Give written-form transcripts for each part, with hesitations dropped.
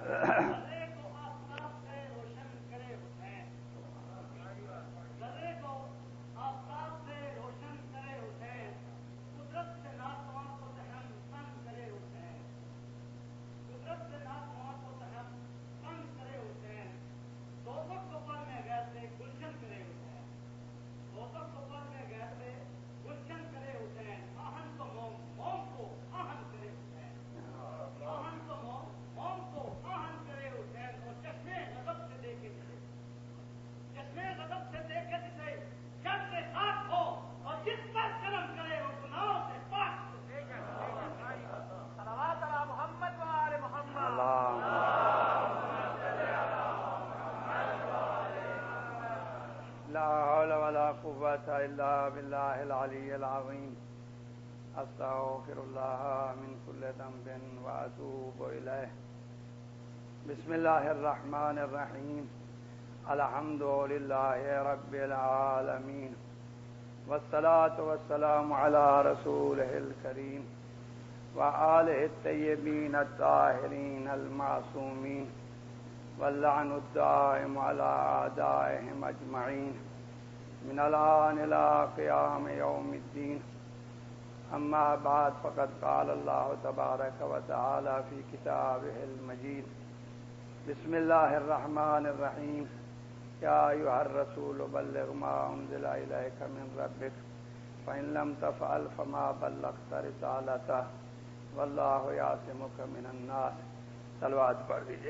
إلا بالله العلي العظيم أستغفر الله من كل ذنب وأتوب إليه. بسم الله الرحمن الرحيم. الحمد لله رب العالمين والصلاة والسلام على رسوله الكريم وآله الطيبين الطاهرين المعصومين واللعن الدائم على أعدائهم أجمعين من الآن إلى قيام يوم الدين. أما بعد فقد قال الله تبارك وتعالى في كتابه المجيد: بسم الله الرحمن الرحيم. يا أيها الرسول بلغ ما أنزل إليك من ربك فإن لم تفعل فما بلغت رسالته والله يعصمك من الناس. صلوات پڑھ دیجیے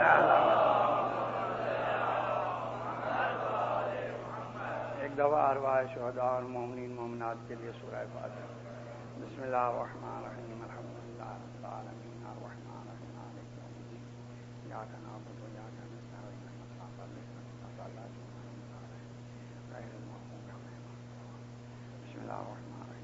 ایک دفعہ ارواح شہداء اور مومنین مومنات کے لیے سورہ فاتحہ. بسم اللہ الرحمن الرحیم. الحمد للہ رب العالمین الرحمن الرحیم مالک یوم الدین ایاک نعبد و ایاک نستعین اهدنا الصراط المستقیم غیر المغضوب علیہم. بسم اللہ الرحمن الرحیم.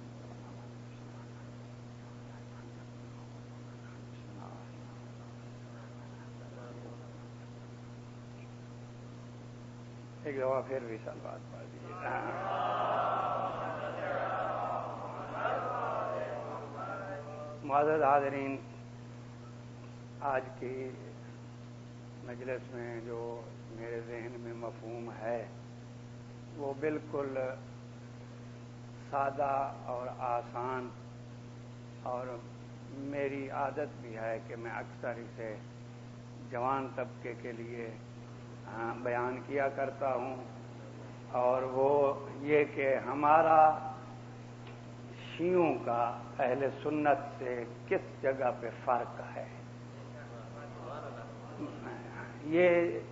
ایک دفعہ پھر بھی صلوات پڑھ دیجیے. معزز حاضرین، آج کی مجلس میں جو میرے ذہن میں مفہوم ہے وہ بالکل سادہ اور آسان، اور میری عادت بھی ہے کہ میں اکثر اسے جوان طبقے کے لیے بیان کیا کرتا ہوں، اور وہ یہ کہ ہمارا شیعوں کا اہل سنت سے کس جگہ پہ فرق ہے. یہ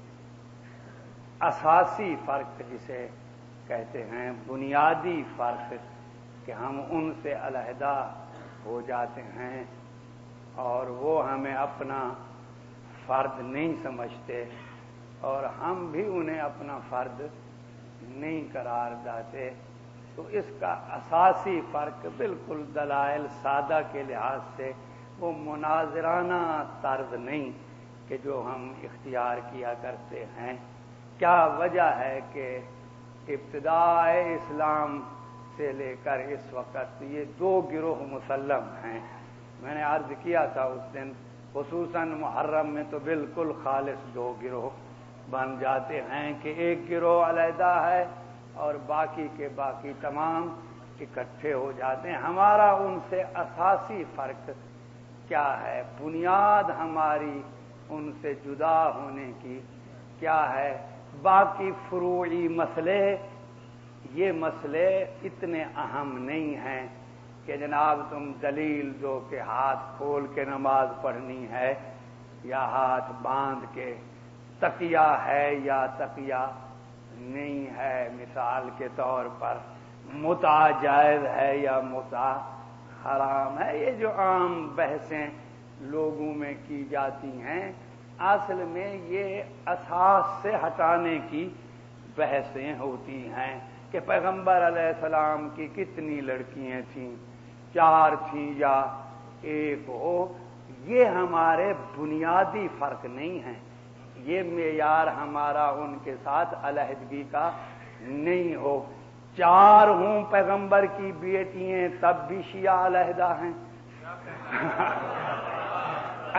اساسی فرق جسے کہتے ہیں، بنیادی فرق کہ ہم ان سے علیحدہ ہو جاتے ہیں اور وہ ہمیں اپنا فرد نہیں سمجھتے اور ہم بھی انہیں اپنا فرد نہیں قرار دیتے. تو اس کا اساسی فرق بالکل دلائل سادہ کے لحاظ سے وہ مناظرانہ طرز نہیں کہ جو ہم اختیار کیا کرتے ہیں. کیا وجہ ہے کہ ابتداء اسلام سے لے کر اس وقت یہ دو گروہ مسلم ہیں. میں نے عرض کیا تھا اس دن، خصوصاً محرم میں تو بالکل خالص دو گروہ بن جاتے ہیں کہ ایک گروہ علیحدہ ہے اور باقی کے باقی تمام اکٹھے ہو جاتے ہیں. ہمارا ان سے اساسی فرق کیا ہے؟ بنیاد ہماری ان سے جدا ہونے کی کیا ہے؟ باقی فروعی مسئلے، یہ مسئلے اتنے اہم نہیں ہیں کہ جناب تم دلیل دو کہ ہاتھ کھول کے نماز پڑھنی ہے یا ہاتھ باندھ کے، تقیہ ہے یا تقیہ نہیں ہے. مثال کے طور پر متع جائز ہے یا متع حرام ہے. یہ جو عام بحثیں لوگوں میں کی جاتی ہیں، اصل میں یہ اساس سے ہٹانے کی بحثیں ہوتی ہیں کہ پیغمبر علیہ السلام کی کتنی لڑکیاں تھیں، 4 تھیں یا 1 ہو. یہ ہمارے بنیادی فرق نہیں ہیں. یہ معیار ہمارا ان کے ساتھ علیحدگی کا نہیں ہو. 4 ہوں پیغمبر کی بیٹیاں تب بھی شیعہ علیحدہ ہیں.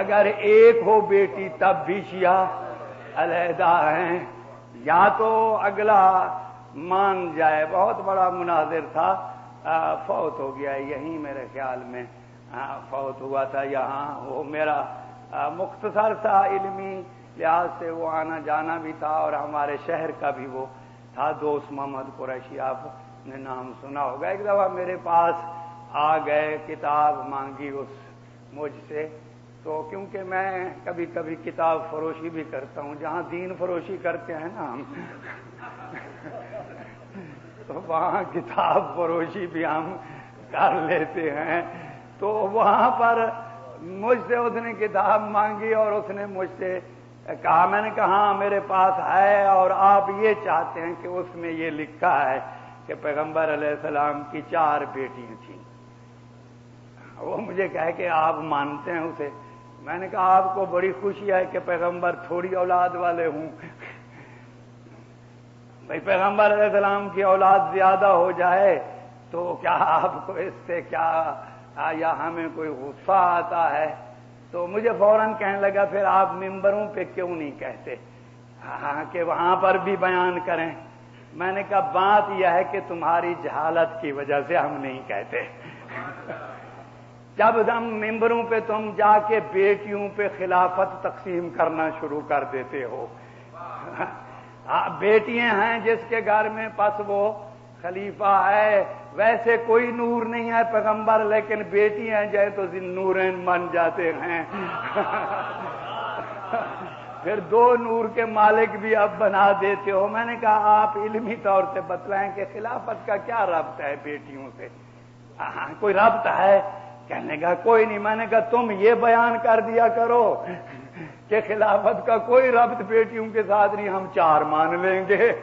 اگر ایک ہو بیٹی تب بھی شیعہ علیحدہ ہیں، یا تو اگلا مان جائے۔ بہت بڑا مناظر تھا، فوت ہو گیا یہیں میرے خیال میں فوت ہوا تھا یہاں۔ وہ میرا مختصر تھا، علمی لحاظ سے وہ آنا جانا بھی تھا، اور ہمارے شہر کا بھی وہ تھا دوست، محمد قریشی، آپ نے نام سنا ہوگا۔ ایک دفعہ میرے پاس آ گئے، کتاب مانگی مجھ سے، تو کیونکہ میں کبھی کبھی کتاب فروشی بھی کرتا ہوں، جہاں دین فروشی کرتے ہیں نا ہم تو وہاں کتاب فروشی بھی ہم کر لیتے ہیں۔ تو وہاں پر مجھ سے اس نے کتاب مانگی اور اس نے مجھ سے کہا، میں نے کہا ہاں میرے پاس ہے، اور آپ یہ چاہتے ہیں کہ اس میں یہ لکھا ہے کہ پیغمبر علیہ السلام کی 4 بیٹیاں تھیں۔ وہ مجھے کہے کہ آپ مانتے ہیں اسے؟ میں نے کہا آپ کو بڑی خوشی ہے کہ پیغمبر تھوڑی اولاد والے ہوں؟ بھئی پیغمبر علیہ السلام کی اولاد زیادہ ہو جائے تو کیا آپ کو اس سے کیا یا ہمیں کوئی غصہ آتا ہے؟ تو مجھے فوراً کہنے لگا پھر آپ ممبروں پہ کیوں نہیں کہتے کہ وہاں پر بھی بیان کریں؟ میں نے کہا بات یہ ہے کہ تمہاری جہالت کی وجہ سے ہم نہیں کہتے۔ جب ہم ممبروں پہ تم جا کے بیٹیوں پہ خلافت تقسیم کرنا شروع کر دیتے ہو، بیٹیاں ہیں جس کے گھر میں پس وہ خلیفہ ہے، ویسے کوئی نور نہیں ہے پیغمبر، لیکن بیٹی ہیں جائے تو نورین بن جاتے ہیں پھر 2 نور کے مالک بھی اب بنا دیتے ہو۔ میں نے کہا آپ علمی طور سے بتلائیں کہ خلافت کا کیا ربط ہے بیٹیوں سے؟ کوئی ربط ہے؟ کہنے کا کوئی نہیں۔ میں نے کہا تم یہ بیان کر دیا کرو کہ خلافت کا کوئی ربط بیٹیوں کے ساتھ نہیں، ہم 4 مان لیں گے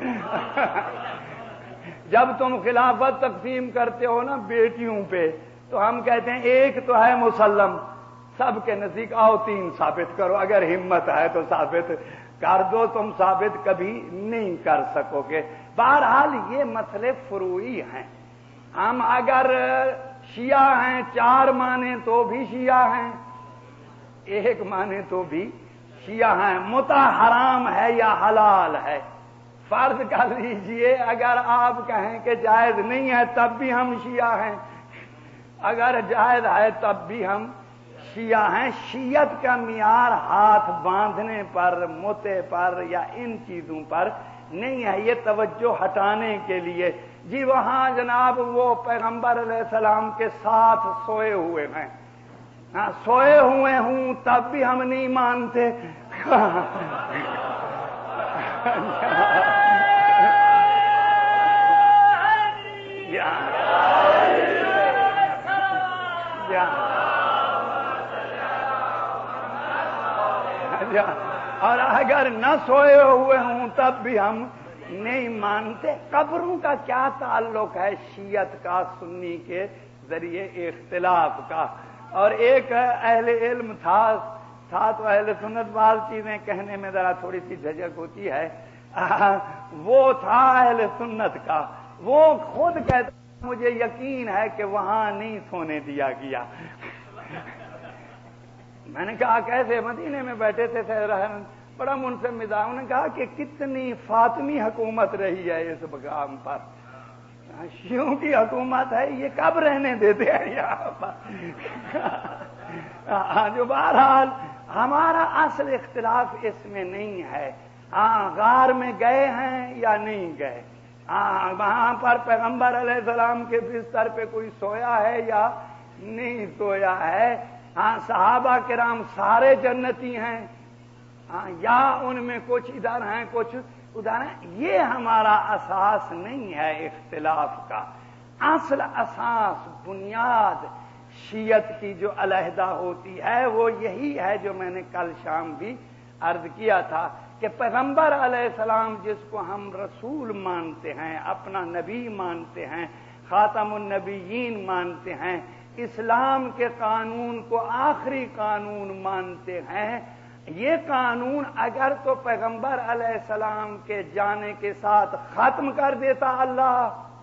جب تم خلافت تقسیم کرتے ہو نا بیٹیوں پہ، تو ہم کہتے ہیں ایک تو ہے مسلم سب کے نزدیک، آؤ 3 ثابت کرو، اگر ہمت ہے تو ثابت کر دو، تم ثابت کبھی نہیں کر سکو گے۔ بہرحال یہ مسئلے فروعی ہیں، ہم اگر شیعہ ہیں 4 مانے تو بھی شیعہ ہیں، 1 مانے تو بھی شیعہ ہیں۔ متع حرام ہے یا حلال ہے؟ فرض کر لیجئے اگر آپ کہیں کہ جائز نہیں ہے تب بھی ہم شیعہ ہیں، اگر جائز ہے تب بھی ہم شیعہ ہیں۔ شیعت کا معیار ہاتھ باندھنے پر، متے پر یا ان چیزوں پر نہیں ہے، یہ توجہ ہٹانے کے لیے جی وہاں جناب وہ پیغمبر علیہ السلام کے ساتھ سوئے ہوئے ہیں، سوئے ہوئے ہوں تب بھی ہم نہیں مانتے اور اگر نہ سوئے ہوئے ہوں تب بھی ہم نہیں مانتے۔ قبروں کا کیا تعلق ہے شیعت کا سنی کے ذریعے اختلاف کا؟ اور ایک اہل علم تھا تو اہل سنت بعض چیزیں کہنے میں ذرا تھوڑی سی جھجک ہوتی ہے، وہ تھا اہل سنت کا، وہ خود کہتا مجھے یقین ہے کہ وہاں نہیں سونے دیا گیا۔ میں نے کہا کیسے؟ مدینے میں بیٹھے تھے بڑا منصف مزاج، انہوں نے کہا کہ کتنی فاطمی حکومت رہی ہے اس مقام پر، شیعوں کی حکومت ہے، یہ کب رہنے دیتے ہیں یہاں پر جو بہرحال ہمارا اصل اختلاف اس میں نہیں ہے، غار میں گئے ہیں یا نہیں گئے، وہاں پر پیغمبر علیہ السلام کے بستر پہ کوئی سویا ہے یا نہیں سویا ہے، صحابہ کرام سارے جنتی ہیں یا ان میں کچھ ادھر ہیں کچھ ادھر ہیں، یہ ہمارا اساس نہیں ہے اختلاف کا۔ اصل اساس بنیاد شیعت کی جو علیحدہ ہوتی ہے وہ یہی ہے جو میں نے کل شام بھی عرض کیا تھا کہ پیغمبر علیہ السلام جس کو ہم رسول مانتے ہیں، اپنا نبی مانتے ہیں، خاتم النبیین مانتے ہیں، اسلام کے قانون کو آخری قانون مانتے ہیں، یہ قانون اگر تو پیغمبر علیہ السلام کے جانے کے ساتھ ختم کر دیتا، اللہ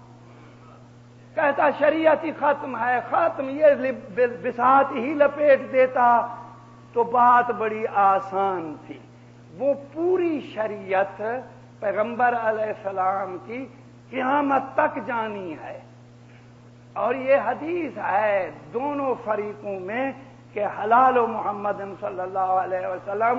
کہتا شریعت ہی ختم ہے، ختم، یہ بساط ہی لپیٹ دیتا تو بات بڑی آسان تھی. وہ پوری شریعت پیغمبر علیہ السلام کی قیامت تک جانی ہے. اور یہ حدیث ہے دونوں فریقوں میں کہ حلال محمد صلی اللہ علیہ وسلم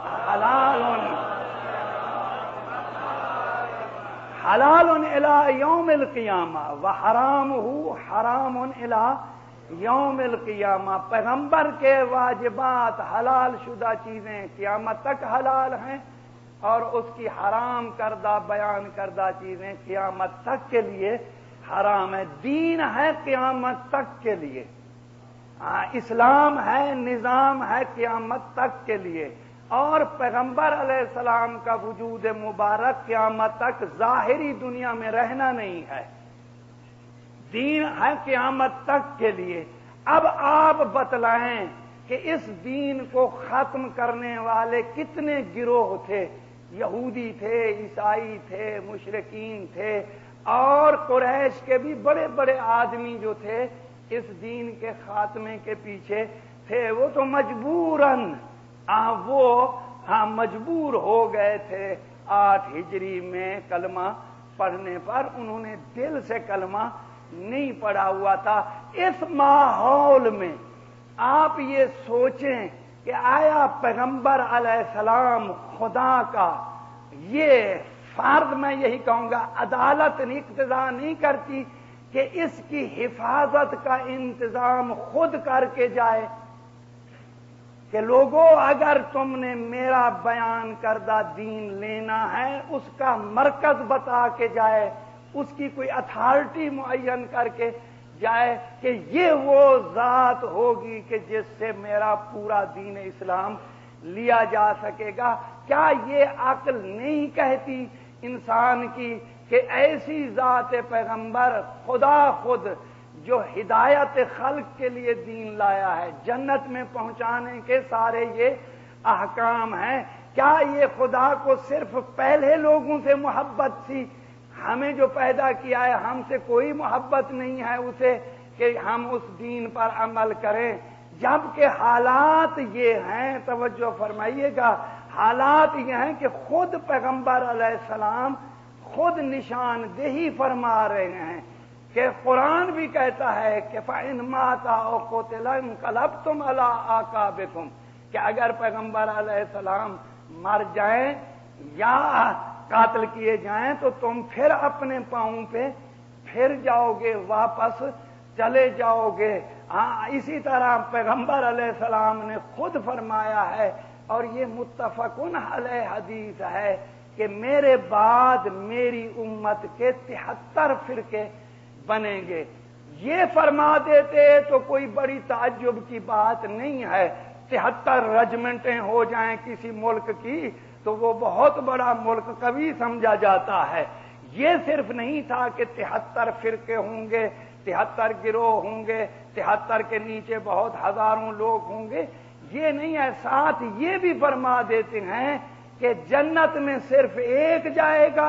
حلال الی یوم القیامہ وحرامہ حرام الی یوم القیامہ. پیغمبر کے واجبات حلال شدہ چیزیں قیامت تک حلال ہیں اور اس کی حرام کردہ بیان کردہ چیزیں قیامت تک کے لیے حرام ہے. دین ہے قیامت تک کے لیے. اسلام ہے، نظام ہے قیامت تک کے لیے. اور پیغمبر علیہ السلام کا وجود مبارک قیامت تک ظاہری دنیا میں رہنا نہیں ہے. دین ہے قیامت تک کے لیے. اب آپ بتلائیں کہ اس دین کو ختم کرنے والے کتنے گروہ تھے. یہودی تھے، عیسائی تھے، مشرکین تھے، اور قریش کے بھی بڑے بڑے آدمی جو تھے اس دین کے خاتمے کے پیچھے تھے. وہ تو مجبوراً مجبور ہو گئے تھے 8 ہجری میں کلمہ پڑھنے پر. انہوں نے دل سے کلمہ نہیں پڑھا ہوا تھا. اس ماحول میں آپ یہ سوچیں کہ آیا پیغمبر علیہ السلام خدا کا یہ فرد، میں یہی کہوں گا عدالت اقتضا نہیں کرتی کہ اس کی حفاظت کا انتظام خود کر کے جائے کہ لوگوں اگر تم نے میرا بیان کردہ دین لینا ہے اس کا مرکز بتا کے جائے، اس کی کوئی اتھارٹی معین کر کے جائے کہ یہ وہ ذات ہوگی کہ جس سے میرا پورا دین اسلام لیا جا سکے گا. کیا یہ عقل نہیں کہتی انسان کی کہ ایسی ذات پیغمبر خدا خود جو ہدایت خلق کے لیے دین لایا ہے، جنت میں پہنچانے کے سارے یہ احکام ہیں، کیا یہ خدا کو صرف پہلے لوگوں سے محبت تھی؟ ہمیں جو پیدا کیا ہے ہم سے کوئی محبت نہیں ہے اسے کہ ہم اس دین پر عمل کریں؟ جبکہ حالات یہ ہیں، توجہ فرمائیے گا، حالات یہ ہیں کہ خود پیغمبر علیہ السلام خود نشاندہی فرما رہے ہیں کہ قرآن بھی کہتا ہے کہ فَإِنْ مَاتَ أَوْ قُتِلَ انقلبتم عَلَىٰ أَعْقَابِكُمْ، کہ اگر پیغمبر علیہ السلام مر جائیں یا قاتل کیے جائیں تو تم پھر اپنے پاؤں پہ پھر جاؤ گے، واپس چلے جاؤ گے. اسی طرح پیغمبر علیہ السلام نے خود فرمایا ہے اور یہ متفقن علیہ حدیث ہے کہ میرے بعد میری امت کے 73 فرقے بنیں گے. یہ فرما دیتے تو کوئی بڑی تعجب کی بات نہیں ہے. 73 رجمنٹیں ہو جائیں کسی ملک کی تو وہ بہت بڑا ملک قوی سمجھا جاتا ہے. یہ صرف نہیں تھا کہ 73 فرقے ہوں گے، 73 گروہ ہوں گے، 73 کے نیچے بہت ہزاروں لوگ ہوں گے، یہ نہیں ہے. ساتھ یہ بھی فرما دیتے ہیں کہ جنت میں صرف ایک جائے گا.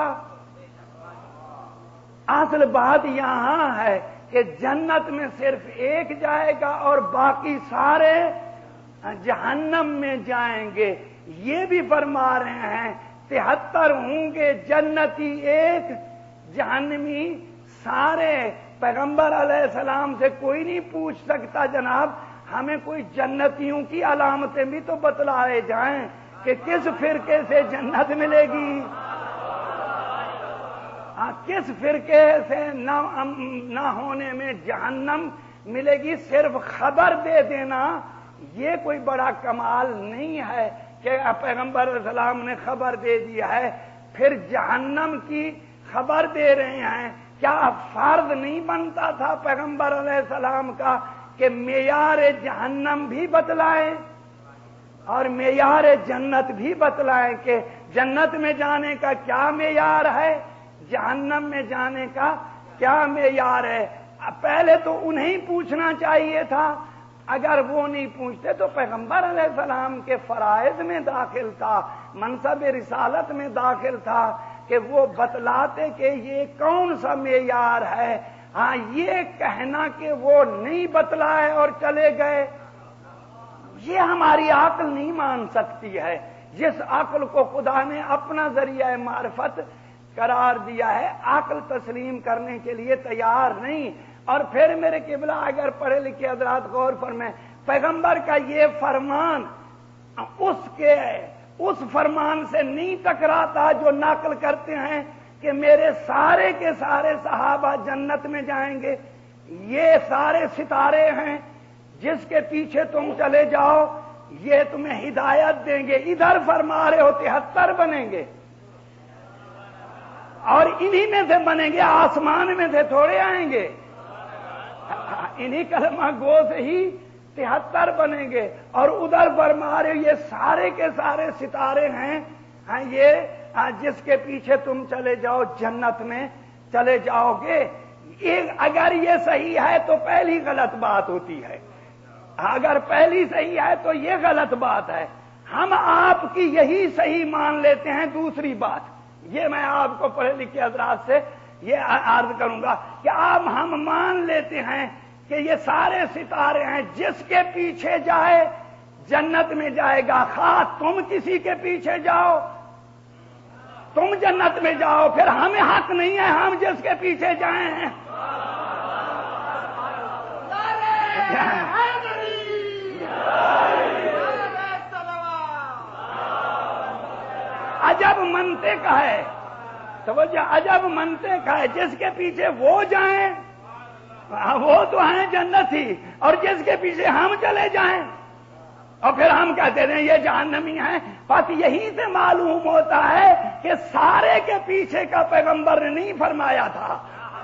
اصل بات یہاں ہے کہ جنت میں صرف ایک جائے گا اور باقی سارے جہنم میں جائیں گے. یہ بھی فرما رہے ہیں 73 ہوں گے، جنتی ایک، جہنمی سارے. پیغمبر علیہ السلام سے کوئی نہیں پوچھ سکتا جناب ہمیں کوئی جنتیوں کی علامتیں بھی تو بتلائے جائیں کہ کس فرقے سے جنت ملے گی، کس فرقے سے نہ ہونے میں جہنم ملے گی. صرف خبر دے دینا یہ کوئی بڑا کمال نہیں ہے کہ پیغمبر علیہ السلام نے خبر دے دیا ہے پھر جہنم کی خبر دے رہے ہیں. کیا فرض نہیں بنتا تھا پیغمبر علیہ السلام کا کہ معیار جہنم بھی بتلائیں اور معیار جنت بھی بتلائیں کہ جنت میں جانے کا کیا معیار ہے، جہنم میں جانے کا کیا معیار ہے؟ پہلے تو انہیں پوچھنا چاہیے تھا. اگر وہ نہیں پوچھتے تو پیغمبر علیہ السلام کے فرائض میں داخل تھا، منصب رسالت میں داخل تھا کہ وہ بتلاتے کہ یہ کون سا معیار ہے. یہ کہنا کہ وہ نہیں بتلائے اور چلے گئے یہ ہماری عقل نہیں مان سکتی ہے. جس عقل کو خدا نے اپنا ذریعہ معرفت قرار دیا ہے، عقل تسلیم کرنے کے لیے تیار نہیں. اور پھر میرے قبلہ اگر پڑھے لکھے حضرات غور فرمائیں، پیغمبر کا یہ فرمان اس فرمان سے نہیں ٹکراتا جو نقل کرتے ہیں کہ میرے سارے کے سارے صحابہ جنت میں جائیں گے، یہ سارے ستارے ہیں، جس کے پیچھے تم چلے جاؤ یہ تمہیں ہدایت دیں گے. ادھر فرما رہے ہو 73 بنیں گے اور انہی میں سے بنیں گے، آسمان میں سے تھوڑے آئیں گے. انہی کلمہ گو سے ہی 73 بنیں گے. اور ادھر فرما رہے یہ سارے کے سارے ستارے ہیں، یہ جس کے پیچھے تم چلے جاؤ جنت میں چلے جاؤ گے. اگر یہ صحیح ہے تو پہلی غلط بات ہوتی ہے، اگر پہلی صحیح ہے تو یہ غلط بات ہے. ہم آپ کی یہی صحیح مان لیتے ہیں. دوسری بات یہ میں آپ کو پڑھے لکھے حضرات سے یہ عرض کروں گا کہ ہم مان لیتے ہیں کہ یہ سارے ستارے ہیں، جس کے پیچھے جائے جنت میں جائے گا. خواہ تم کسی کے پیچھے جاؤ تم جنت میں جاؤ، پھر ہمیں حق نہیں ہے ہم جس کے پیچھے جائیں ہیں. عجب منطق ہے، توجہ، عجب منطق ہے. جس کے پیچھے وہ جائیں وہ تو ہیں جنت ہی، اور جس کے پیچھے ہم چلے جائیں اور پھر ہم کہتے ہیں یہ جہنمی ہیں. بس یہی سے معلوم ہوتا ہے کہ سارے کے پیچھے کا پیغمبر نے نہیں فرمایا تھا،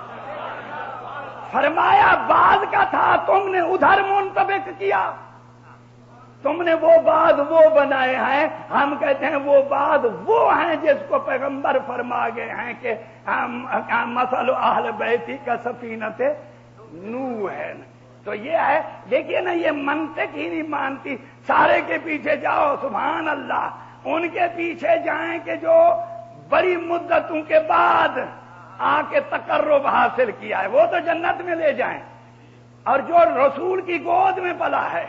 فرمایا بعض کا تھا. تم نے ادھر منطبق کیا، تم نے وہ بعد وہ بنائے ہیں. ہم کہتے ہیں وہ بعد وہ ہیں جس کو پیغمبر فرما گئے ہیں کہ مثل اہل بیتی کا سفینۃ نوح ہے. تو یہ ہے، دیکھیے نا، یہ منطق ہی نہیں مانتی. سارے کے پیچھے جاؤ، سبحان اللہ، ان کے پیچھے جائیں کہ جو بڑی مدتوں کے بعد آ کے تقرب حاصل کیا ہے، وہ تو جنت میں لے جائیں. اور جو رسول کی گود میں پلا ہے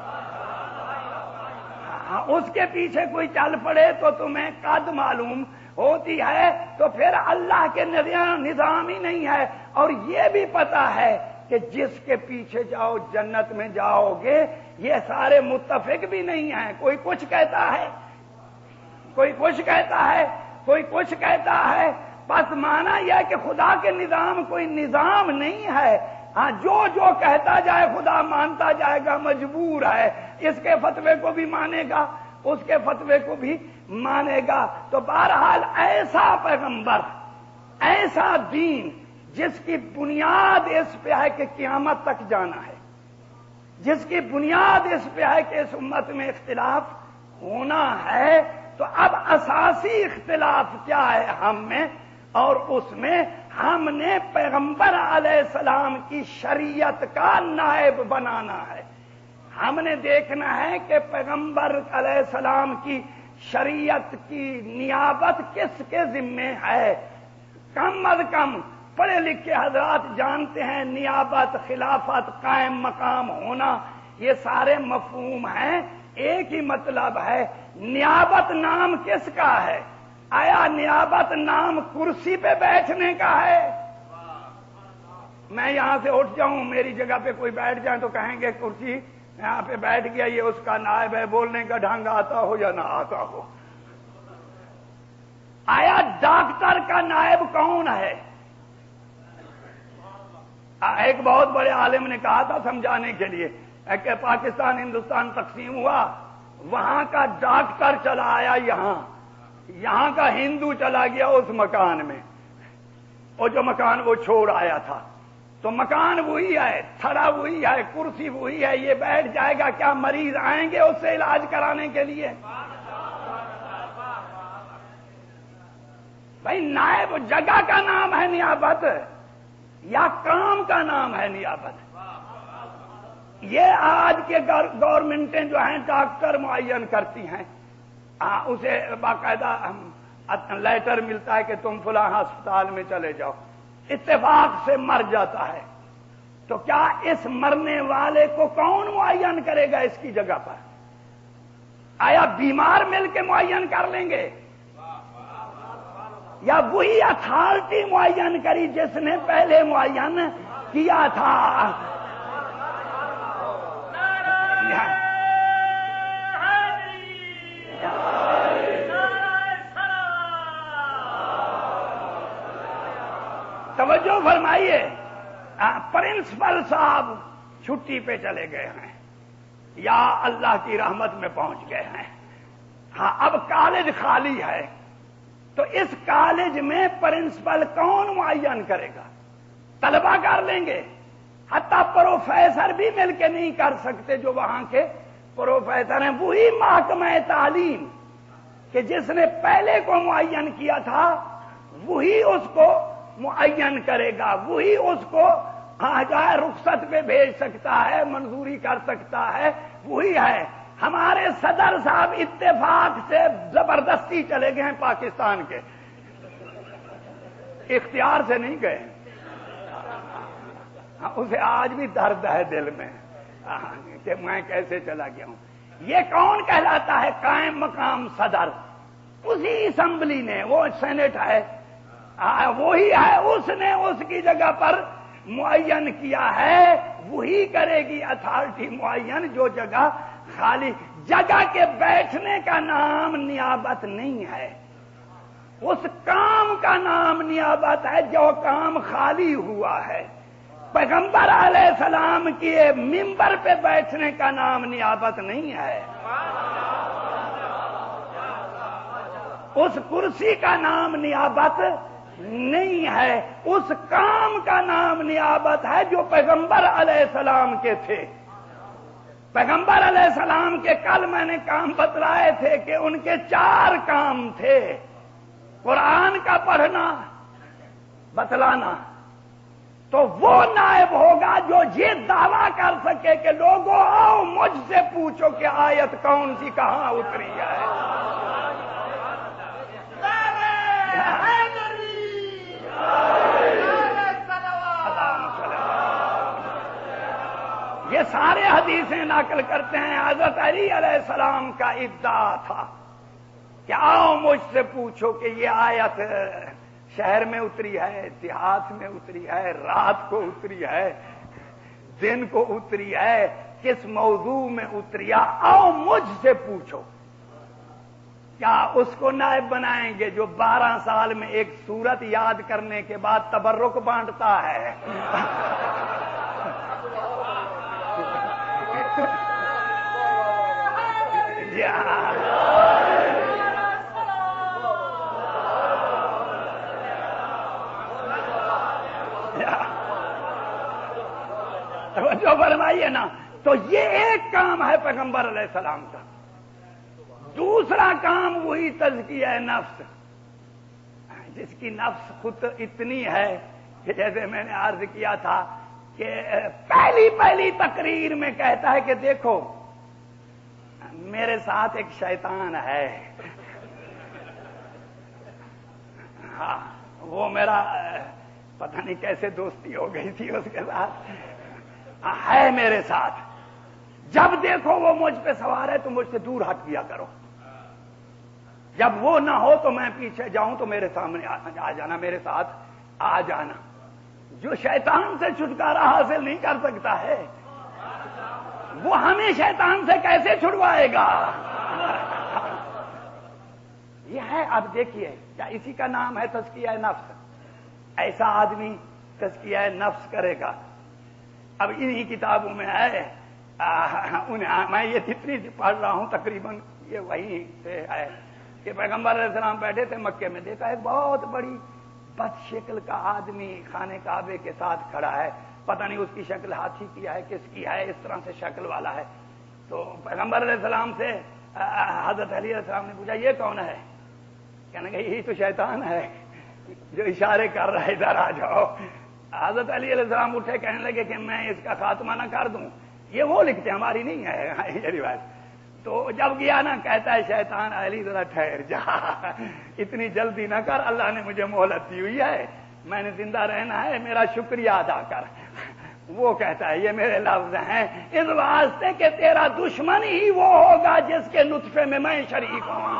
اس کے پیچھے کوئی چل پڑے تو تمہیں قد معلوم ہوتی ہے، تو پھر اللہ کے نظام ہی نہیں ہے. اور یہ بھی پتا ہے کہ جس کے پیچھے جاؤ جنت میں جاؤ گے، یہ سارے متفق بھی نہیں ہیں. کوئی کچھ کہتا ہے، کوئی کچھ کہتا ہے، کوئی کچھ کہتا ہے. بس مانا یہ کہ خدا کے نظام کوئی نظام نہیں ہے. ہاں، جو جو کہتا جائے خدا مانتا جائے گا، مجبور ہے. اس کے فتوے کو بھی مانے گا، اس کے فتوے کو بھی مانے گا. تو بہرحال ایسا پیغمبر، ایسا دین جس کی بنیاد اس پہ ہے کہ قیامت تک جانا ہے، جس کی بنیاد اس پہ ہے کہ اس امت میں اختلاف ہونا ہے. تو اب اساسی اختلاف کیا ہے ہم میں اور اس میں؟ ہم نے پیغمبر علیہ السلام کی شریعت کا نائب بنانا ہے. ہم نے دیکھنا ہے کہ پیغمبر علیہ السلام کی شریعت کی نیابت کس کے ذمے ہے. کم از کم پڑھے لکھے حضرات جانتے ہیں نیابت، خلافت، قائم مقام ہونا، یہ سارے مفہوم ہیں. ایک ہی مطلب ہے. نیابت نام کس کا ہے؟ آیا نیابت نام کرسی پہ بیٹھنے کا ہے؟ میں یہاں سے اٹھ جاؤں، میری جگہ پہ کوئی بیٹھ جائے تو کہیں گے کرسی یہاں پہ بیٹھ گیا، یہ اس کا نائب ہے. بولنے کا ڈھنگ آتا ہو یا نہ آتا ہو. آیا ڈاکٹر کا نائب کون ہے؟ ایک بہت بڑے عالم نے کہا تھا سمجھانے کے لیے کہ پاکستان ہندوستان تقسیم ہوا، وہاں کا ڈاکٹر چلا آیا یہاں کا ہندو چلا گیا اس مکان میں، اور جو مکان وہ چھوڑ آیا تھا. تو مکان وہی ہے، تھڑا وہی ہے، کرسی وہی ہے. یہ بیٹھ جائے گا، کیا مریض آئیں گے اس سے علاج کرانے کے لیے؟ بھائی نائب جگہ کا نام ہے نیابت یا کام کا نام ہے نیابت؟ یہ آج کے گورنمنٹیں جو ہیں ڈاکٹر معین کرتی ہیں، اسے باقاعدہ لیٹر ملتا ہے کہ تم فلاں ہسپتال میں چلے جاؤ. اتفاق سے مر جاتا ہے تو کیا اس مرنے والے کو کون معین کرے گا اس کی جگہ پر؟ آیا بیمار مل کے معین کر لیں گے یا وہی اتھارٹی معین کری جس نے پہلے معین کیا تھا؟ توجہ فرمائیے، پرنسپل صاحب چھٹی پہ چلے گئے ہیں یا اللہ کی رحمت میں پہنچ گئے ہیں، ہاں اب کالج خالی ہے، تو اس کالج میں پرنسپل کون معین کرے گا؟ طلبہ کر لیں گے، حتیٰ پروفیسر بھی مل کے نہیں کر سکتے جو وہاں کے پروفیسر ہیں۔ وہی محکمہ تعلیم کہ جس نے پہلے کو معین کیا تھا وہی اس کو معین کرے گا، وہی اس کو جائے رخصت پہ بھیج سکتا ہے، منظوری کر سکتا ہے، وہی ہے۔ ہمارے صدر صاحب اتفاق سے زبردستی چلے گئے ہیں پاکستان کے، اختیار سے نہیں گئے، اسے آج بھی درد ہے دل میں کہ میں کیسے چلا گیا ہوں۔ یہ کون کہلاتا ہے قائم مقام صدر؟ اسی اسمبلی نے، وہ سینٹ ہے، وہی ہے، اس نے اس کی جگہ پر معین کیا ہے، وہی کرے گی اتھارٹی معین جو جگہ خالی۔ جگہ کے بیٹھنے کا نام نیابت نہیں ہے، اس کام کا نام نیابت ہے جو کام خالی ہوا ہے۔ پیغمبر علیہ السلام کے منبر پہ بیٹھنے کا نام نیابت نہیں ہے، اس کرسی کا نام نیابت نہیں ہے، اس کام کا نام نیابت ہے جو پیغمبر علیہ السلام کے تھے۔ پیغمبر علیہ السلام کے کل میں نے کام بتلائے تھے کہ ان کے 4 کام تھے، قرآن کا پڑھنا، بتلانا، تو وہ نائب ہوگا جو یہ دعویٰ کر سکے کہ لوگوں آؤ مجھ سے پوچھو کہ آیت کون سی کہاں اتری ہے۔ یہ سارے حدیثیں نقل کرتے ہیں۔ حضرت علی علیہ السلام کا ادعا تھا کہ آؤ مجھ سے پوچھو کہ یہ آیت شہر میں اتری ہے، دیہات میں اتری ہے، رات کو اتری ہے، دن کو اتری ہے، کس موضوع میں اتری ہے، آؤ مجھ سے پوچھو۔ کیا اس کو نائب بنائیں گے جو 12 سال میں ایک سورت یاد کرنے کے بعد تبرک بانٹتا ہے؟ جو فرمائیے نا، تو یہ ایک کام ہے پیغمبر علیہ السلام کا۔ دوسرا کام وہی تزکیہ نفس، جس کی نفس خود اتنی ہے کہ جیسے میں نے عرض کیا تھا کہ پہلی تقریر میں کہتا ہے کہ دیکھو میرے ساتھ ایک شیطان ہے، ہاں وہ میرا پتہ نہیں کیسے دوستی ہو گئی تھی اس کے ساتھ، ہے میرے ساتھ، جب دیکھو وہ مجھ پہ سوار ہے تو مجھ سے دور ہٹ کیا کرو، جب وہ نہ ہو تو میں پیچھے جاؤں تو میرے سامنے آ جانا، میرے ساتھ آ جانا۔ جو شیطان سے چھٹکارا حاصل نہیں کر سکتا ہے وہ ہمیں شیطان سے کیسے چھڑوائے گا؟ یہ ہے، اب دیکھیے کیا اسی کا نام ہے تزکیہ نفس؟ ایسا آدمی تزکیہ نفس کرے گا۔ اب انہی کتابوں میں ہے، میں یہ جتنی پڑھ رہا ہوں تقریباً یہ وہی سے ہے کہ پیغمبر علیہ السلام بیٹھے تھے مکے میں، دیکھا ایک بہت بڑی بد شکل کا آدمی خانہ کعبے کے ساتھ کھڑا ہے، پتہ نہیں اس کی شکل ہاتھی کی ہے کس کی ہے، اس طرح سے شکل والا ہے۔ تو پیغمبر علیہ السلام سے حضرت علی علیہ السلام نے پوچھا یہ کون ہے؟ کہنے کہ یہی تو شیطان ہے جو اشارے کر رہا ہے ادھر آ جاؤ۔ حضرت علی علیہ السلام اٹھے، کہنے لگے کہ میں اس کا خاتمہ نہ کر دوں، یہ وہ لکھتے ہماری نہیں ہے یہ روایت۔ تو جب گیا نا کہتا ہے شیطان علی ذرا ٹھہر جا، اتنی جلدی نہ کر، اللہ نے مجھے مہلت دی ہوئی ہے، میں نے زندہ رہنا ہے، میرا شکریہ ادا کر۔ وہ کہتا ہے یہ میرے لفظ ہیں اس واسطے کہ تیرا دشمن ہی وہ ہوگا جس کے نطفے میں میں شریک ہوں.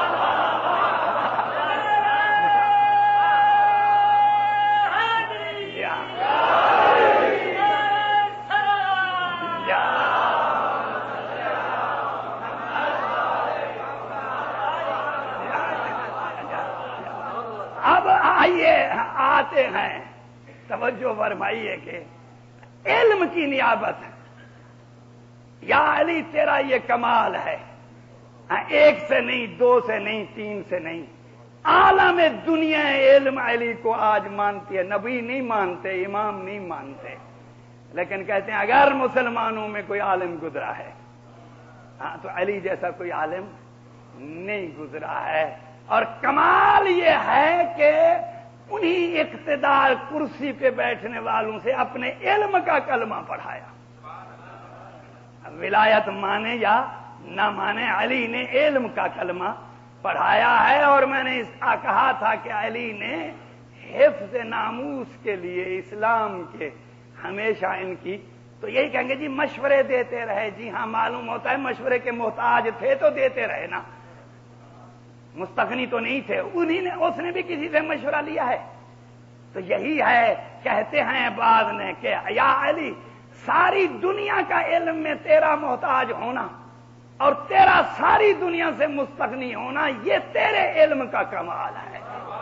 اب آئیے آتے ہیں توجہ فرمائیے کہ علم کی نیابت یا علی تیرا یہ کمال ہے، ایک سے نہیں، دو سے نہیں، تین سے نہیں، عالم دنیا علم علی کو آج مانتی ہے. نبی نہیں مانتے، امام نہیں مانتے، لیکن کہتے ہیں اگر مسلمانوں میں کوئی عالم گزرا ہے تو علی جیسا کوئی عالم نہیں گزرا ہے. اور کمال یہ ہے کہ انہی اقتدار کرسی پہ بیٹھنے والوں سے اپنے علم کا کلمہ پڑھایا. ولایت مانے یا نہ مانے، علی نے علم کا کلمہ پڑھایا ہے. اور میں نے اس کا کہا تھا کہ علی نے حفظ ناموس کے لیے اسلام کے ہمیشہ ان کی تو یہی کہیں گے جی مشورے دیتے رہے. جی ہاں معلوم ہوتا ہے مشورے کے محتاج تھے تو دیتے رہے نا، مستغنی تو نہیں تھے. اس نے بھی کسی سے مشورہ لیا ہے. تو یہی ہے کہتے ہیں بعض نے کہ یا علی ساری دنیا کا علم میں تیرا محتاج ہونا اور تیرا ساری دنیا سے مستغنی ہونا یہ تیرے علم کا کمال ہے.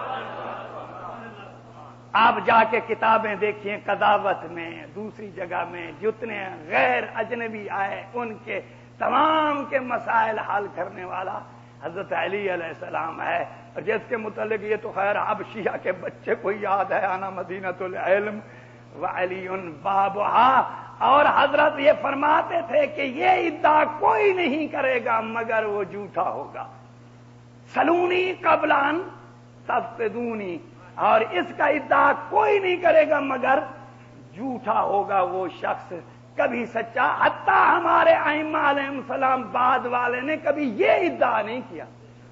آپ جا کے کتابیں دیکھیے قضاوت میں دوسری جگہ میں جتنے غیر اجنبی آئے ان کے تمام کے مسائل حل کرنے والا حضرت علی علیہ السلام ہے. اور جس کے متعلق یہ تو خیر اب شیعہ کے بچے کو یاد ہے انا مدینۃ العلم وعلی بابھا. اور حضرت یہ فرماتے تھے کہ یہ ادعا کوئی نہیں کرے گا مگر وہ جھوٹا ہوگا. سلونی قبل ان تفقدونی، اور اس کا ادعا کوئی نہیں کرے گا مگر جھوٹا ہوگا وہ شخص کبھی سچا. حتیٰ ہمارے ائمہ علیہ السلام بعد والے نے کبھی یہ ادعا نہیں کیا.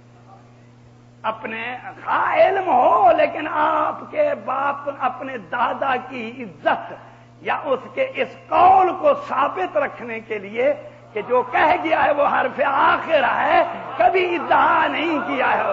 اپنے علم ہو لیکن آپ کے باپ اپنے دادا کی عزت یا اس کے اس قول کو ثابت رکھنے کے لیے کہ جو کہہ گیا ہے وہ حرف آخر ہے کبھی ادعا نہیں کیا ہے.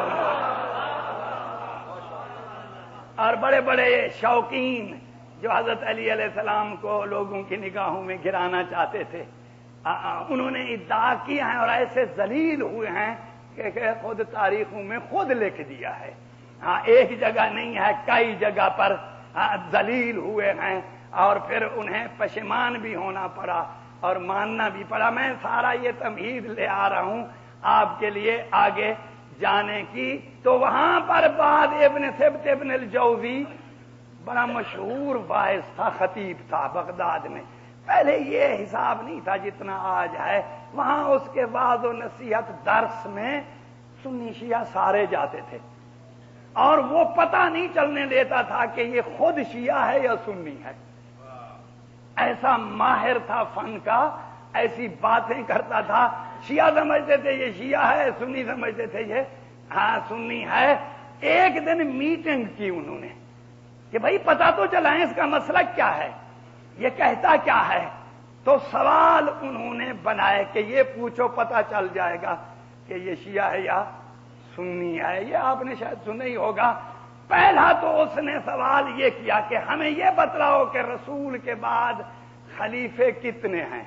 اور بڑے بڑے شوقین جو حضرت علی علیہ السلام کو لوگوں کی نگاہوں میں گرانا چاہتے تھے انہوں نے ادعا کیا ہے اور ایسے ذلیل ہوئے ہیں کہ خود تاریخوں میں خود لکھ دیا ہے. ایک جگہ نہیں ہے کئی جگہ پر ذلیل ہوئے ہیں اور پھر انہیں پشیمان بھی ہونا پڑا اور ماننا بھی پڑا. میں سارا یہ تمہید لے آ رہا ہوں آپ کے لیے آگے جانے کی. تو وہاں پر بعد ابن ثبت ابن الجوزی بڑا مشہور واعظ تھا، خطیب تھا بغداد میں. پہلے یہ حساب نہیں تھا جتنا آج ہے. وہاں اس کے بعد و نصیحت درس میں سنی شیعہ سارے جاتے تھے اور وہ پتہ نہیں چلنے دیتا تھا کہ یہ خود شیعہ ہے یا سنی ہے. ایسا ماہر تھا فن کا، ایسی باتیں کرتا تھا. شیعہ سمجھتے تھے یہ شیعہ ہے، سنی سمجھتے تھے یہ سنی ہے. ایک دن میٹنگ کی انہوں نے کہ بھائی پتہ تو چلائیں اس کا مسلک کیا ہے، یہ کہتا کیا ہے. تو سوال انہوں نے بنائے کہ یہ پوچھو پتہ چل جائے گا کہ یہ شیعہ ہے یا سنی ہے. یہ آپ نے شاید سنا ہی ہوگا. پہلا تو اس نے سوال یہ کیا کہ ہمیں یہ بتلاؤ کہ رسول کے بعد خلیفے کتنے ہیں.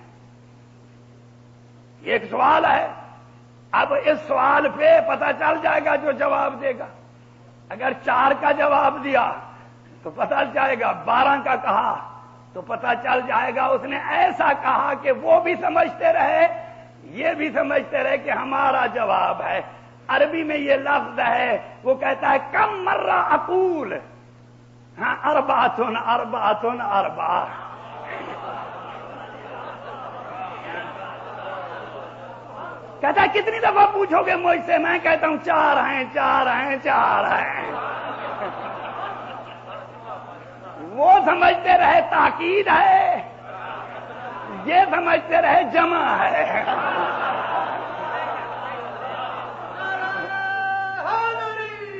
یہ ایک سوال ہے. اب اس سوال پہ پتہ چل جائے گا جو جواب دے گا. اگر 4 کا جواب دیا تو پتہ جائے گا، 12 کا کہا تو پتہ چل جائے گا. اس نے ایسا کہا کہ وہ بھی سمجھتے رہے یہ بھی سمجھتے رہے کہ ہمارا جواب ہے. عربی میں یہ لفظ ہے، وہ کہتا ہے کم مرہ اقول اربعۃ اربعۃ اربعہ. کہتا ہے کتنی دفعہ پوچھو گے مجھ سے؟ میں کہتا ہوں 4 ہیں 4 ہیں 4 ہیں. وہ سمجھتے رہے تاکید ہے، یہ سمجھتے رہے جمع ہے.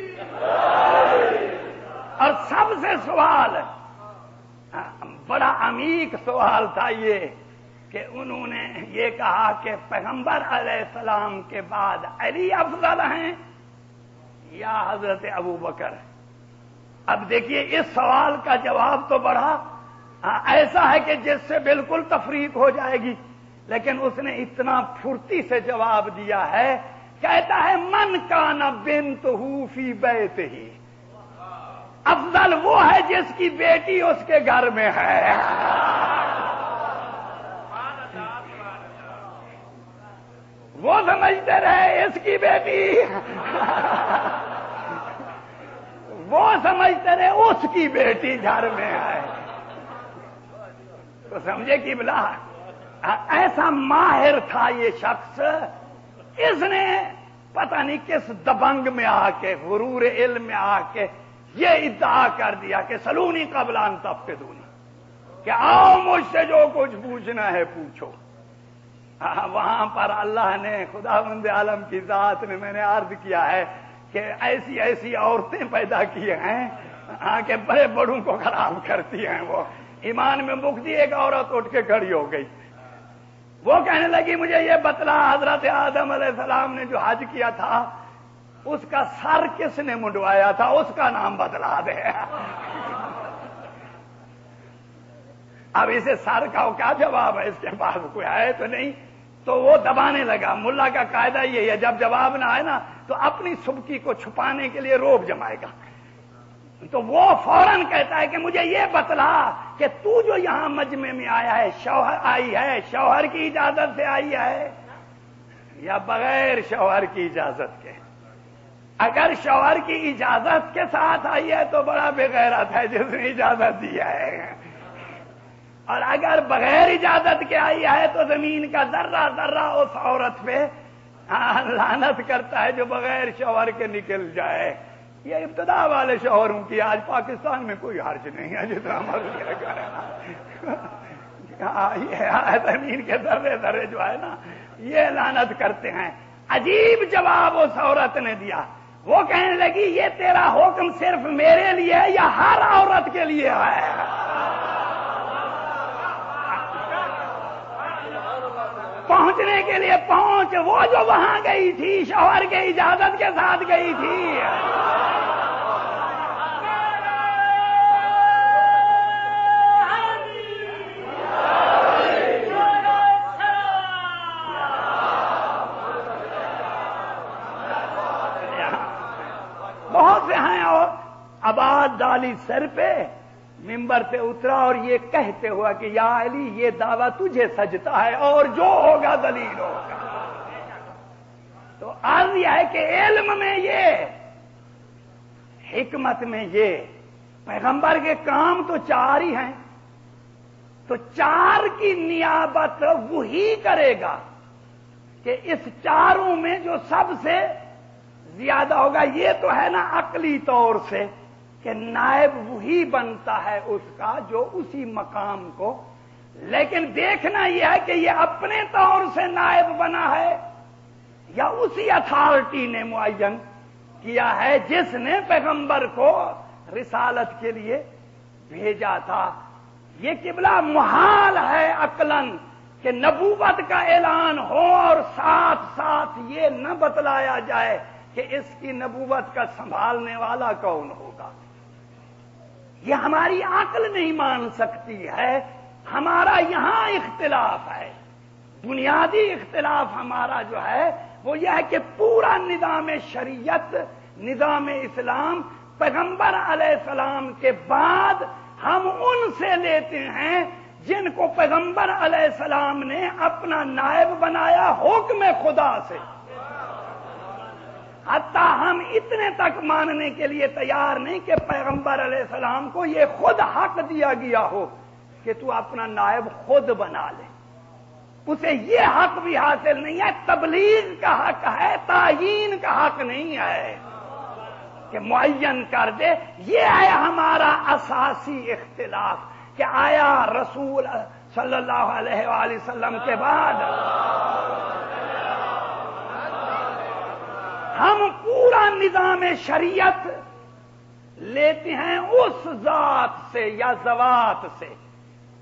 اور سب سے سوال بڑا عمیق سوال تھا یہ کہ انہوں نے یہ کہا کہ پیغمبر علیہ السلام کے بعد علی افضل ہیں یا حضرت ابوبکر؟ اب دیکھیے اس سوال کا جواب تو بڑا ایسا ہے کہ جس سے بالکل تفریق ہو جائے گی، لیکن اس نے اتنا پھرتی سے جواب دیا ہے، کہتا ہے من کان بنتہ فی بیتہ، افضل وہ ہے جس کی بیٹی اس کے گھر میں ہے۔ وہ سمجھتے رہے اس کی بیٹی، وہ سمجھتے رہے اس کی بیٹی گھر میں ہے۔ تو سمجھے کہ بلا ایسا ماہر تھا یہ شخص، اس نے پتہ نہیں کس دبنگ میں آ کے، غرور علم میں آ کے یہ ادعا کر دیا کہ سلونی قبل ان تفقدونی، کہ آؤ مجھ سے جو کچھ پوچھنا ہے پوچھو۔ وہاں پر اللہ نے، خداوند عالم کی ذات نے، میں نے عرض کیا ہے کہ ایسی ایسی عورتیں پیدا کی ہیں کہ بڑے بڑوں کو خراب کرتی ہیں۔ وہ ایمان میں مکتی ایک عورت اٹھ کے کھڑی ہو گئی، وہ کہنے لگی مجھے یہ بتلا حضرت آدم علیہ السلام نے جو حج کیا تھا اس کا سر کس نے منڈوایا تھا، اس کا نام بتلا دے۔ اب اسے سر کا کیا جواب ہے، اس کے پاس کوئی ہے تو نہیں، تو وہ دبانے لگا۔ ملا کا قاعدہ یہ ہے جب جواب نہ آئے نا تو اپنی سبکی کو چھپانے کے لیے روب جمائے گا، تو وہ فوراً کہتا ہے کہ مجھے یہ بتلا کہ تو جو یہاں مجمع میں آیا ہے، شوہر آئی ہے، شوہر کی اجازت سے آئی ہے یا بغیر شوہر کی اجازت کے؟ اگر شوہر کی اجازت کے ساتھ آئی ہے تو بڑا بے غیرت ہے جس نے اجازت دی ہے، اور اگر بغیر اجازت کے آئی ہے تو زمین کا ذرہ ذرہ اس عورت پہ لعنت کرتا ہے جو بغیر شوہر کے نکل جائے۔ یہ ابتدا والے شوہروں کی، آج پاکستان میں کوئی حرج نہیں ہے جتنا مرضی کرنا، زمین کے ذرے ذرے جو ہے نا یہ لعنت کرتے ہیں۔ عجیب جواب اس عورت نے دیا، وہ کہنے لگی یہ تیرا حکم صرف میرے لیے ہے یا ہر عورت کے لیے ہے؟ پہنچنے کے لیے پہنچ، وہ جو وہاں گئی تھی شوہر کے اجازت کے ساتھ گئی تھی۔ بہت سے ہیں، اور آباد ڈالی سر پہ، ممبر پہ اترا اور یہ کہتے ہوا کہ یا علی یہ دعویٰ تجھے سجتا ہے اور جو ہوگا دلیل ہوگا۔ تو عرض یہ ہے کہ علم میں یہ، حکمت میں یہ، پیغمبر کے کام تو چار ہی ہیں، تو چار کی نیابت وہی کرے گا کہ اس چاروں میں جو سب سے زیادہ ہوگا۔ یہ تو ہے نا عقلی طور سے کہ نائب وہی بنتا ہے اس کا جو اسی مقام کو، لیکن دیکھنا یہ ہے کہ یہ اپنے طور سے نائب بنا ہے یا اسی اتھارٹی نے معین کیا ہے جس نے پیغمبر کو رسالت کے لیے بھیجا تھا۔ یہ قبلہ محال ہے عقلاً کہ نبوت کا اعلان ہو اور ساتھ ساتھ یہ نہ بتلایا جائے کہ اس کی نبوت کا سنبھالنے والا کون ہوگا۔ یہ ہماری عقل نہیں مان سکتی ہے۔ ہمارا یہاں اختلاف ہے، بنیادی اختلاف ہمارا جو ہے وہ یہ ہے کہ پورا نظام شریعت، نظام اسلام پیغمبر علیہ السلام کے بعد ہم ان سے لیتے ہیں جن کو پیغمبر علیہ السلام نے اپنا نائب بنایا حکم خدا سے۔ حتیٰ ہم اتنے تک ماننے کے لیے تیار نہیں کہ پیغمبر علیہ السلام کو یہ خود حق دیا گیا ہو کہ تو اپنا نائب خود بنا لے۔ اسے یہ حق بھی حاصل نہیں ہے، تبلیغ کا حق ہے، تعیین کا حق نہیں ہے کہ معین کر دے۔ یہ ہے ہمارا اساسی اختلاف کہ آیا رسول صلی اللہ علیہ وآلہ وسلم کے بعد ہم پورا نظام شریعت لیتے ہیں اس ذات سے یا ذوات سے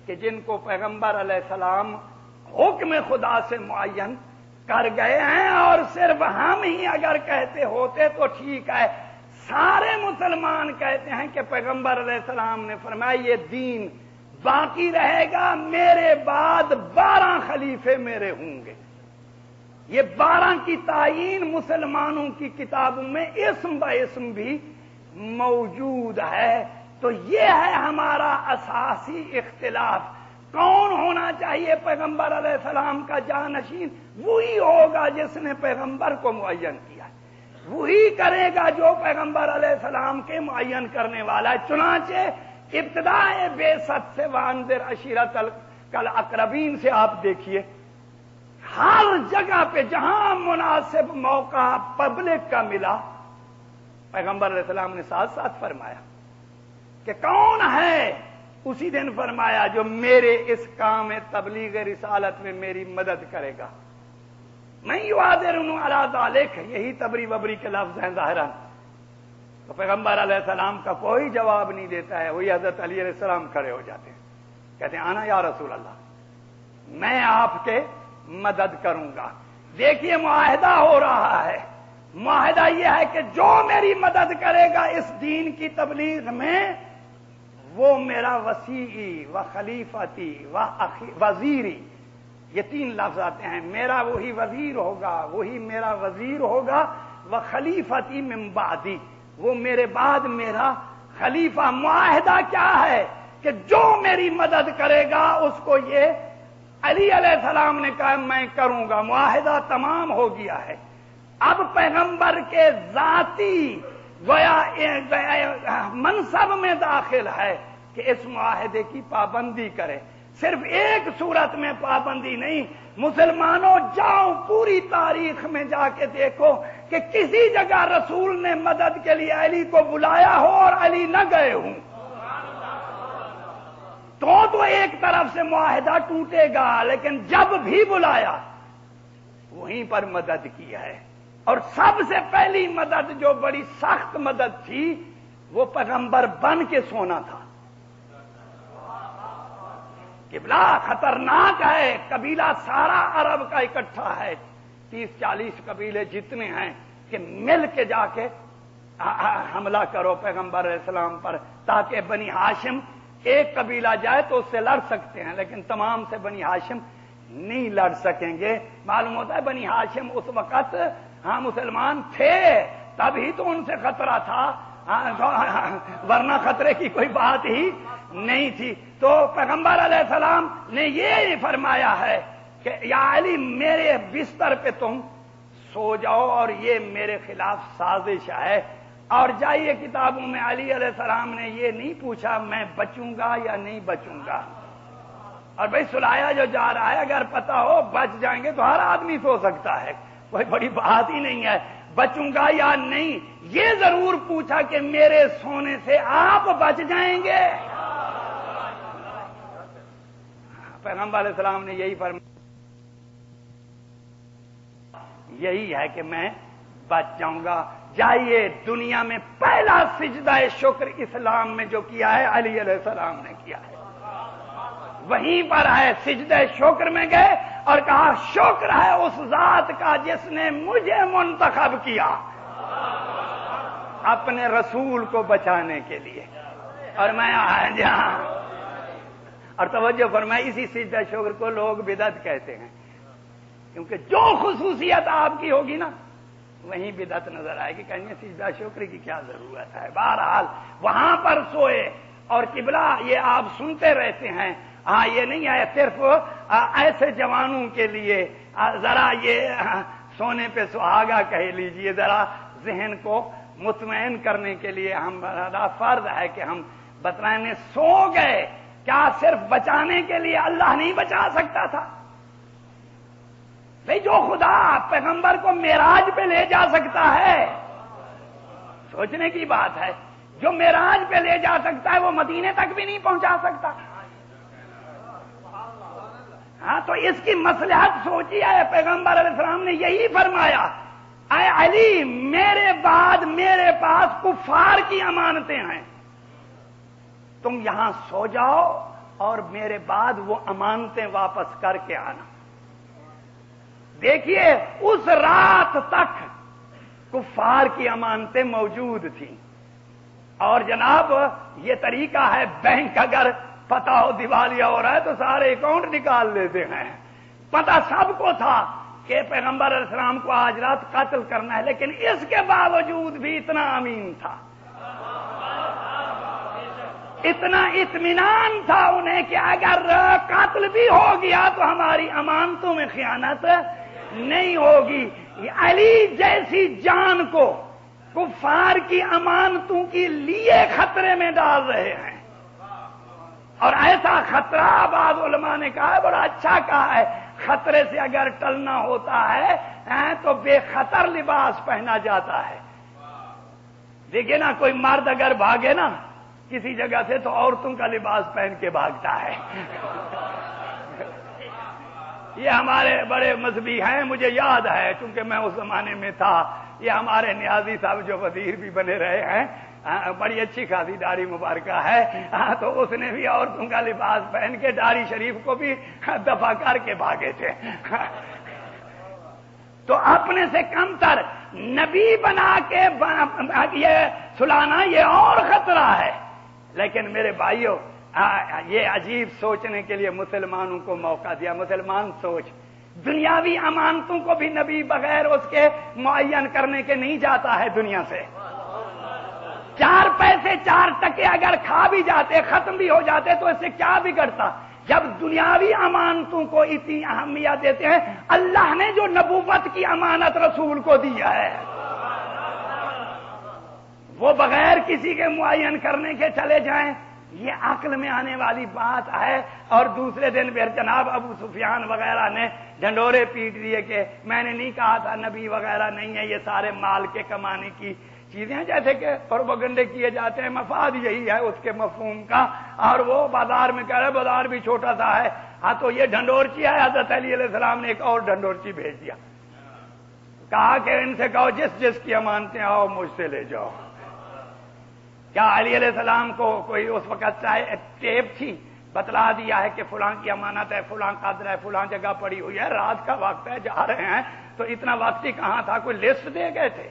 کہ جن کو پیغمبر علیہ السلام حکم خدا سے معین کر گئے ہیں، اور صرف ہم ہی اگر کہتے ہوتے تو ٹھیک ہے، سارے مسلمان کہتے ہیں کہ پیغمبر علیہ السلام نے فرمایا یہ دین باقی رہے گا، میرے بعد 12 خلیفے میرے ہوں گے۔ یہ 12 کی تعین مسلمانوں کی کتابوں میں اسم بہ اسم بھی موجود ہے۔ تو یہ ہے ہمارا اساسی اختلاف، کون ہونا چاہیے پیغمبر علیہ السلام کا جانشین؟ وہی ہوگا جس نے پیغمبر کو معین کیا، وہی کرے گا جو پیغمبر علیہ السلام کے معین کرنے والا ہے۔ چنانچہ ابتدائے بعثت سے وانذر عشیرتک الاقربین سے آپ دیکھیے، ہر جگہ پہ جہاں مناسب موقع پبلک کا ملا، پیغمبر علیہ السلام نے ساتھ ساتھ فرمایا کہ کون ہے؟ اسی دن فرمایا جو میرے اس کام تبلیغ رسالت میں میری مدد کرے گا۔ میں یوادرن علی ذالک، یہی تبری وبری کے لفظ ہیں ظاہراً۔ تو پیغمبر علیہ السلام کا کوئی جواب نہیں دیتا ہے، وہی حضرت علی علیہ السلام کھڑے ہو جاتے ہیں، کہتے ہیں آنا یا رسول اللہ، میں آپ کے مدد کروں گا۔ دیکھیے معاہدہ ہو رہا ہے، معاہدہ یہ ہے کہ جو میری مدد کرے گا اس دین کی تبلیغ میں، وہ میرا وسیعی و خلیفتی و وزیری، یہ 3 لفظ آتے ہیں، میرا وہی وزیر ہوگا، وہی میرا وزیر ہوگا، و خلیفتی من بعدی، وہ میرے بعد میرا خلیفہ۔ معاہدہ کیا ہے کہ جو میری مدد کرے گا اس کو یہ علی علیہ السلام نے کہا میں کروں گا، معاہدہ تمام ہو گیا ہے۔ اب پیغمبر کے ذاتی گویا منصب میں داخل ہے کہ اس معاہدے کی پابندی کرے۔ صرف ایک صورت میں پابندی نہیں، مسلمانوں جاؤ پوری تاریخ میں جا کے دیکھو کہ کسی جگہ رسول نے مدد کے لیے علی کو بلایا ہو اور علی نہ گئے ہوں، تو ایک طرف سے معاہدہ ٹوٹے گا، لیکن جب بھی بلایا وہیں پر مدد کی ہے۔ اور سب سے پہلی مدد جو بڑی سخت مدد تھی وہ پیغمبر بن کے سونا تھا۔ قبلہ خطرناک ہے، قبیلہ سارا عرب کا اکٹھا ہے، 30-40 قبیلے جتنے ہیں کہ مل کے جا کے حملہ کرو پیغمبر علیہ السلام پر، تاکہ بنی ہاشم ایک قبیلہ جائے تو اس سے لڑ سکتے ہیں، لیکن تمام سے بنی ہاشم نہیں لڑ سکیں گے۔ معلوم ہوتا ہے بنی ہاشم اس وقت مسلمان تھے، تبھی تو ان سے خطرہ تھا، ورنہ خطرے کی کوئی بات ہی نہیں تھی۔ تو پیغمبر علیہ السلام نے یہ فرمایا ہے کہ یا علی میرے بستر پہ تم سو جاؤ، اور یہ میرے خلاف سازش ہے۔ اور جائیے کتابوں میں علی علیہ السلام نے یہ نہیں پوچھا میں بچوں گا یا نہیں بچوں گا، اور بھائی سلایا جو جا رہا ہے اگر پتا ہو بچ جائیں گے تو ہر آدمی سو سکتا ہے، کوئی بڑی بات ہی نہیں ہے، بچوں گا یا نہیں۔ یہ ضرور پوچھا کہ میرے سونے سے آپ بچ جائیں گے۔ پیغمبر علیہ السلام نے یہی فرمایا، یہی ہے کہ میں بچ جاؤں گا۔ جائیے دنیا میں پہلا سجدہ شکر اسلام میں جو کیا ہے علی علیہ السلام نے کیا ہے، وہیں پر ہے، سجدہ شکر میں گئے اور کہا شکر ہے اس ذات کا جس نے مجھے منتخب کیا اپنے رسول کو بچانے کے لیے، اور میں جہاں اور توجہ فرمائے اسی سجدہ شکر کو لوگ بدعت کہتے ہیں، کیونکہ جو خصوصیت آپ کی ہوگی نا وہیں بدعت نظر آئے گی، کہیں گے سجدہ شکر کی کیا ضرورت ہے۔ بہرحال وہاں پر سوئے، اور قبلہ یہ آپ سنتے رہتے ہیں، ہاں یہ نہیں ہے صرف ایسے جوانوں کے لیے، ذرا یہ سونے پہ سہاگا کہہ لیجئے، ذرا ذہن کو مطمئن کرنے کے لیے ہمارا فرض ہے کہ ہم بتلائیں سو گئے، کیا صرف بچانے کے لیے اللہ نہیں بچا سکتا تھا؟ بھئی جو خدا پیغمبر کو معراج پہ لے جا سکتا ہے، سوچنے کی بات ہے، جو معراج پہ لے جا سکتا ہے وہ مدینے تک بھی نہیں پہنچا سکتا؟ ہاں تو اس کی مصلحت سوچی ہے، پیغمبر علیہ السلام نے یہی فرمایا، اے علی میرے بعد میرے پاس کفار کی امانتیں ہیں، تم یہاں سو جاؤ اور میرے بعد وہ امانتیں واپس کر کے آنا۔ دیکھیے اس رات تک کفار کی امانتیں موجود تھیں، اور جناب یہ طریقہ ہے، بینک اگر پتہ ہو دیوالیہ ہو رہا ہے تو سارے اکاؤنٹ نکال لیتے ہیں۔ پتہ سب کو تھا کہ پیغمبر علیہ السلام کو آج رات قتل کرنا ہے، لیکن اس کے باوجود بھی اتنا امین تھا، اتنا اطمینان تھا انہیں کہ اگر قتل بھی ہو گیا تو ہماری امانتوں میں خیانت نہیں ہوگی۔ علی جیسی جان کو کفار کی امانتوں کے لیے خطرے میں ڈال رہے ہیں، اور ایسا خطرہ بعض علماء نے کہا ہے، بڑا اچھا کہا ہے، خطرے سے اگر ٹلنا ہوتا ہے تو بے خطر لباس پہنا جاتا ہے۔ دیکھیے نا، کوئی مرد اگر بھاگے نا کسی جگہ سے تو عورتوں کا لباس پہن کے بھاگتا ہے۔ یہ ہمارے بڑے مذہبی ہیں، مجھے یاد ہے چونکہ میں اس زمانے میں تھا، یہ ہمارے نیازی صاحب جو وزیر بھی بنے رہے ہیں، بڑی اچھی خاصی داڑھی مبارکہ ہے، تو اس نے بھی عورتوں کا لباس پہن کے داڑھی شریف کو بھی دفع کر کے بھاگے تھے۔ تو اپنے سے کمتر نبی بنا کے یہ سلانا یہ اور خطرہ ہے۔ لیکن میرے بھائیوں، یہ عجیب سوچنے کے لیے مسلمانوں کو موقع دیا۔ مسلمان سوچ، دنیاوی امانتوں کو بھی نبی بغیر اس کے معین کرنے کے نہیں جاتا ہے دنیا سے۔ 4 پیسے 4 ٹکے اگر کھا بھی جاتے، ختم بھی ہو جاتے تو اس سے کیا بگڑتا؟ جب دنیاوی امانتوں کو اتنی اہمیت دیتے ہیں، اللہ نے جو نبوت کی امانت رسول کو دیا ہے وہ بغیر کسی کے معین کرنے کے چلے جائیں، یہ عقل میں آنے والی بات ہے۔ اور دوسرے دن پھر جناب ابو سفیان وغیرہ نے ڈنڈورے پیٹ دیے کہ میں نے نہیں کہا تھا نبی وغیرہ نہیں ہے، یہ سارے مال کے کمانے کی چیزیں ہیں، جیسے کہ پروپیگنڈے کیے جاتے ہیں، مفاد یہی ہے اس کے مفہوم کا، اور وہ بازار میں کہہ رہے بازار بھی چھوٹا سا ہے، ہاں تو یہ ڈھنڈورچی ہے۔ حضرت علی علیہ السلام نے ایک اور ڈھنڈورچی بھیج دیا، کہا کہ ان سے کہو جس جس کی امانتیں آؤ مجھ سے لے جاؤ۔ کیا علی علیہ السلام کو کوئی اس وقت چاہے ٹیپ تھی؟ بتلا دیا ہے کہ فلاں کی امانت ہے، فلاں قدر ہے، فلاں جگہ پڑی ہوئی ہے، رات کا وقت ہے، جا رہے ہیں، تو اتنا وقت ہی کہاں تھا؟ کوئی لسٹ دے گئے تھے؟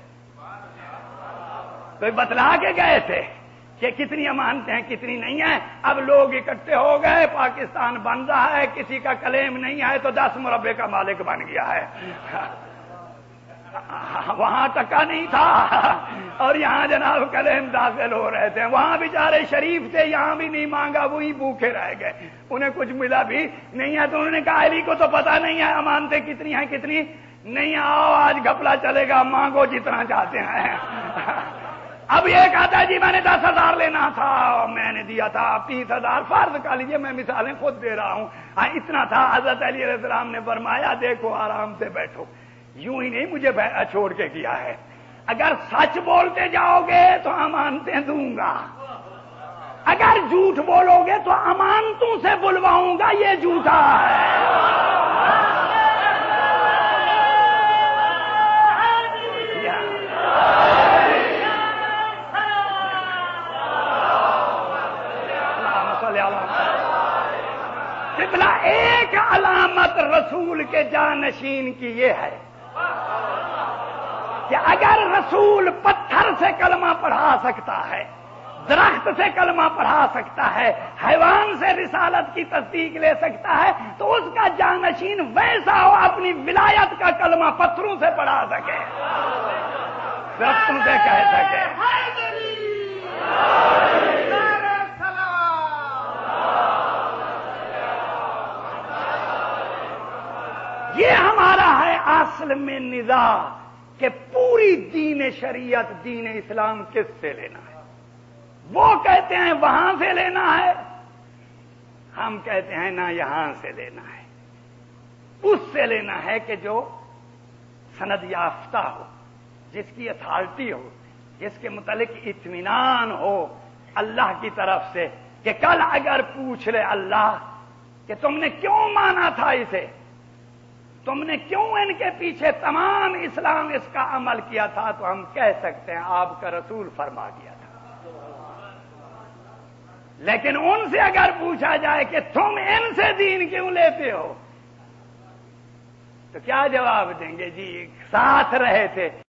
کوئی بتلا کے گئے تھے کہ کتنی امانتیں ہیں کتنی نہیں ہیں؟ اب لوگ اکٹھے ہو گئے، پاکستان بن رہا ہے، کسی کا کلیم نہیں ہے تو 10 مربے کا مالک بن گیا ہے۔ وہاں ٹکا نہیں تھا اور یہاں جناب کلیم داخل ہو رہے تھے، وہاں بیچارے شریف تھے، یہاں بھی نہیں مانگا، وہی بھوکے رہ گئے، انہیں کچھ ملا بھی نہیں ہے۔ تو انہوں نے کہا علی کو تو پتا نہیں ہے امانتیں کتنی ہیں کتنی نہیں، آؤ آج گھپلا چلے گا، مانگو جتنا چاہتے ہیں۔ اب یہ کہتا ہے جی میں نے 10,000 لینا تھا، میں نے دیا تھا 30,000، فرض کر لیجیے، میں مثالیں خود دے رہا ہوں، اتنا تھا۔ حضرت علی علیہ السلام نے فرمایا دیکھو آرام سے بیٹھو، یوں ہی نہیں مجھے چھوڑ کے کیا ہے، اگر سچ بولتے جاؤ گے تو امانتیں دوں گا، اگر جھوٹ بولو گے تو امانتوں سے بلواؤں گا، یہ جھوٹا ہے۔ ایک علامت رسول کے جانشین کی یہ ہے کہ اگر رسول پتھر سے کلمہ پڑھا سکتا ہے، درخت سے کلمہ پڑھا سکتا ہے، حیوان سے رسالت کی تصدیق لے سکتا ہے، تو اس کا جانشین ویسا ہو اپنی ولایت کا کلمہ پتھروں سے پڑھا سکے، درختوں سے کہہ سکے۔ یہ ہمارا ہے اصل میں نظام کہ پوری دین شریعت دین اسلام کس سے لینا ہے؟ وہ کہتے ہیں وہاں سے لینا ہے، ہم کہتے ہیں نہ یہاں سے لینا ہے، اس سے لینا ہے کہ جو سند یافتہ ہو، جس کی اتھارٹی ہو، جس کے متعلق اطمینان ہو اللہ کی طرف سے، کہ کل اگر پوچھ لے اللہ کہ تم نے کیوں مانا تھا اسے، تم نے کیوں ان کے پیچھے تمام اسلام اس کا عمل کیا تھا، تو ہم کہہ سکتے ہیں آپ کا رسول فرما گیا تھا۔ لیکن ان سے اگر پوچھا جائے کہ تم ان سے دین کیوں لیتے ہو تو کیا جواب دیں گے؟ جی ساتھ رہے تھے